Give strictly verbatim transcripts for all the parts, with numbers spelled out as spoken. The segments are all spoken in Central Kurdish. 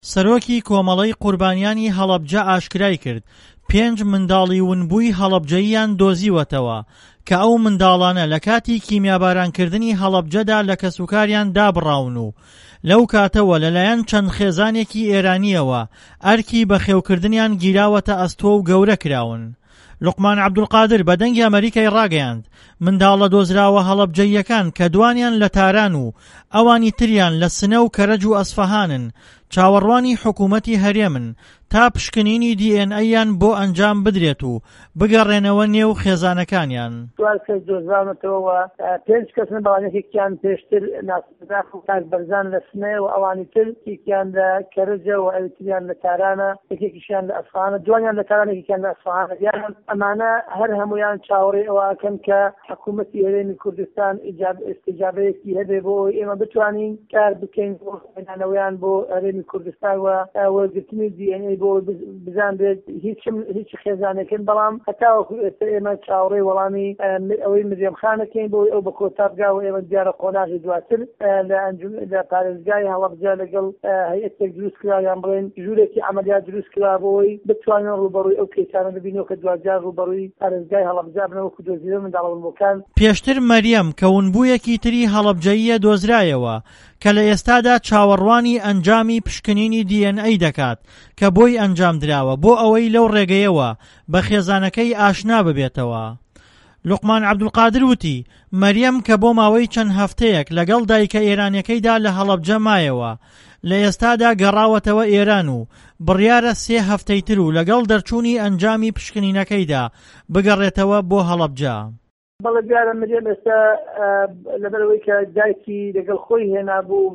سەرۆکی کۆمەڵەی قوربانیانی هەڵەبجە ئاشکرای کرد پێنج منداڵی ونبووی هەڵەبجەییان دۆزیوەتەوە کە ئەو منداڵانە لە کاتی کیمیابارانکردنی هەڵەبجەدا لە کەسوکاریان دابڕاون و لەو کاتەوە لەلایەن چەند خێزانێکی ئێرانیەوە ئەرکی بەخێوکردنیان گیراوەتە ئەستۆ و گەورە کراون. لوقمان عەبدولقادر بە دەنگی ئەمریکای ڕاگەیاند منداڵە دۆزراوە هەڵەبجەییەکان کە دوانیان لە تاران و ئەوانی تریان لە سنە و کەرەج و ئەسفەهانن چاوەڕوانی حکوومەتی هەرێمن تا پشکنینی دی ئێن ئەیان بۆ ئەنجام بدرێت و بگەڕێنەوە نێو خێزانەکانیان. دوار کەس دۆزراونەتەوە پێنج کەسن بەڵانێکێکیان پێشتر ناسداخ و کاک بەرزان لە سنەیە و ئەوانی تر یەکیان لە کەرەجە و ئەوتریان لە تارانە یەکێکیشیان لە ئەسفەهانە دوانیان لە تارانە یەکێکیان لە ئەسفەهانە دیارن ئەمانە هەر هەمویان چاوەڕێی ئەوەکەن کە حکوومەتی هەرێمی کوردستان ئیجابەیەکی هەبێ بۆ ئێمە بتوانین کار بکەین بۆ هێنانەوەیان بۆ هەرێمی کوردستان و وەرگرتنی دی ئێن ئەی بۆ بزان بێت هیچ خێزانێکن بەڵام هەتاوەکو ئێستا ئێمە چاوەڕێی وەڵامی ئەوەی مریەم خانەکەین بۆ ئەو بە کۆتابگا و ئێمە دیارە قۆناغی دواتر لە پارێزگای هەڵەبجە لەگەڵ هەیئەتێک دروست کراویان بڵێن ژوورێکی عەمەلیات دروست کرا بۆی بتوانن ڕوبەڕووی ئەو کەیسانە ببینەوە کە دوجار ڕوبەڕووی پارێزگای هەڵەبجە بنەوە وەکو دۆزیرە منداڵە ونبووەکان. پێشتر مەریەم کە ونبوویەکی تری هەڵەبجەییە دۆزرایەوە کە لە ئێستادا چاوەڕوانی ئەنجامی پشکنینی دی ئێن ئەی دەکات کە بۆی ئەنجام دراوە بۆ ئەوەی لەو ڕێگەیەوە بە خێزانەکەی ئاشنا ببێتەوە. لوقمان عەبدولقادر وتی مەریەم کە بۆ ماوەی چەند هەفتەیەک لەگەڵ دایکە ئێرانیەکەیدا لە هەڵەبجە مایەوە لە ئێستادا گەڕاوەتەوە ئێران و بڕیارە سێ هەفتەی تر و لەگەڵ دەرچوونی ئەنجامی پشکنینەکەیەکەیدا بگەڕێتەوە بۆ هەڵەبجە. بەڵێ دیارە مریەم ئێستا لەبەرەوەی کە دایکی لەگەڵ خۆی هێنابوو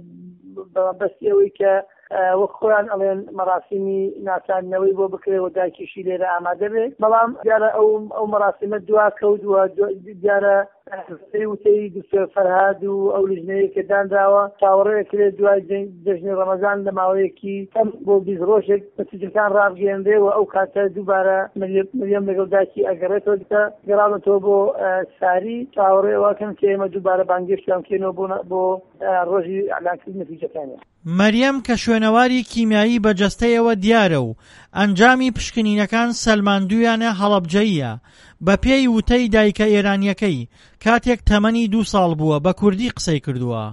بە بەستی ئەوەی کە وەک خۆیان ئەڵێن مەراسیمی ناساندنەوەی بۆ بکرێەوە دایکیشی لێرە ئامادە بێت بەڵام دیارە ئەو ئەو مەراسیمە دوا کەوتووە دیارە وتەی دکتۆر فەرهاد و ئەو لیژنەیە کە دانراوە چاوەڕێ کرێت دوای جەژنی ڕەمەزان لە ماوەیەکی کەم بۆ بیست ڕۆژێک نەتیجەکان ڕابگەیەندرێەوە ئەو کاتە دووبارە مریەم لەگەڵ دایکی ئەگەڕێتەوە کە گەڕاونەتەوە بۆ ساری چاوەڕێەوەکەن کە ئێمە دووبارە بانگێشتیان بکەینەوە بۆ ڕۆژی ئەعلانکردنی نەتیجەکانیان. مەریەم کە شوێنەواری کیمیایی بەجەستەیەوە دیارە و ئەنجامی پشکنینەکان سەلماندوویانە هەڵەبجەییە بە پێی وتەی دایکە ئێرانیەکەی کاتێک تەمەنی دوو ساڵ بووە بە کوردی قسەی کردووە.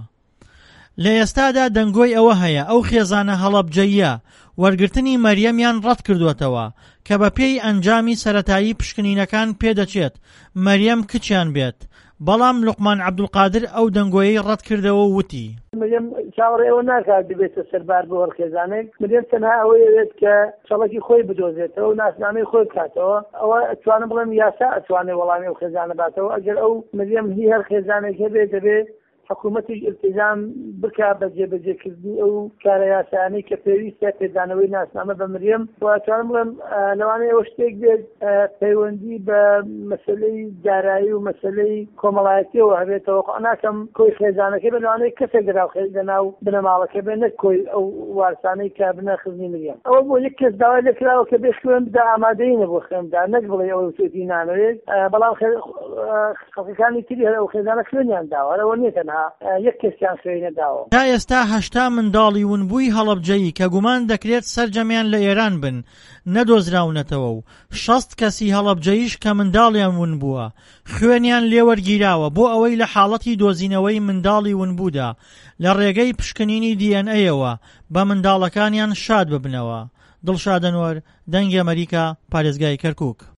لە ئێستادا دەنگۆی ئەوە هەیە ئەو خێزانە هەڵەبجەییە وەرگرتنی مەریەمیان ڕەت کردووەتەوە کە بە پێی ئەنجامی سەرەتایی پشکنینەکان پێدەچێت مەریەم کچیان بێت بەڵام لوقمان عەبدولقادر ئەو دەنگۆیەی ڕەت کردەوە و وتی مریەم چاوەڕێەوە ناکات ببێتە سەربار بۆ هەرخێزانێک مریەم تەنها ئەوەی ئەوێت کە چەڵکی خۆی بدۆزێتەوە و ناسنامەی خۆی بکاتەوە ئەوە ئەتوانم بڵێم یاسا ئەتوانێت وەڵامی ئەو خێزانە باتەوە ئەگەر ئەو مریەم هی هەر خێزانێک هەبێت دەبێت حکوومەتیش التزام بکا بە جێبەجێکردنی ئەو کارە یاسایانەی کە پێویستە پێدانەوەی ناسنامە بە مریەم و ئەتوانم بڵێم لەوانەیە ئەوە شتێک بێت پەیوەندی بە مەسەلەی دارایی و مەسەلەی کۆمەڵایەتیەوە هەبێتەوە ناکەم کۆی خێزانەکەی بە لەوانەیە کەسێک لەناو لەناو بنەماڵەکە بێ نەک کۆی ئەو وارسانەی کە بنە خزمی مریەم ئەوە بۆ یەک کەس داوای لێکراوە کە بێ خوێن بدا ئامادەی نەبوو خوێندا نەک بڵێ ئەوە توێتی نانەوێت بەڵام خەڵکەکانی تری هەر ئەو خێزانە خوێنیان داوە ئەوە نییە تەنها یەک کەسیان خوێنە داوە. تا ئێستا هەشتا منداڵی ونبووی هەڵەبجەیی کە گومان دەکرێت سەرجەمیان لە ئێران بن نەدۆزراونەتەوە و شەست کەسی هەڵەبجەییش کە منداڵیان ونبووە خوێنیان لێوەرگیراوە بۆ ئەوەی لە حاڵەتی دۆزینەوەی منداڵی ونبوودا لە ڕێگەی پشکنینی دی ئێن ئەیەوە بە منداڵەکانیان شاد ببنەوە. دڵشاد ئەنوەر، دەنگی ئەمریکا، پارێزگای کەرکووک.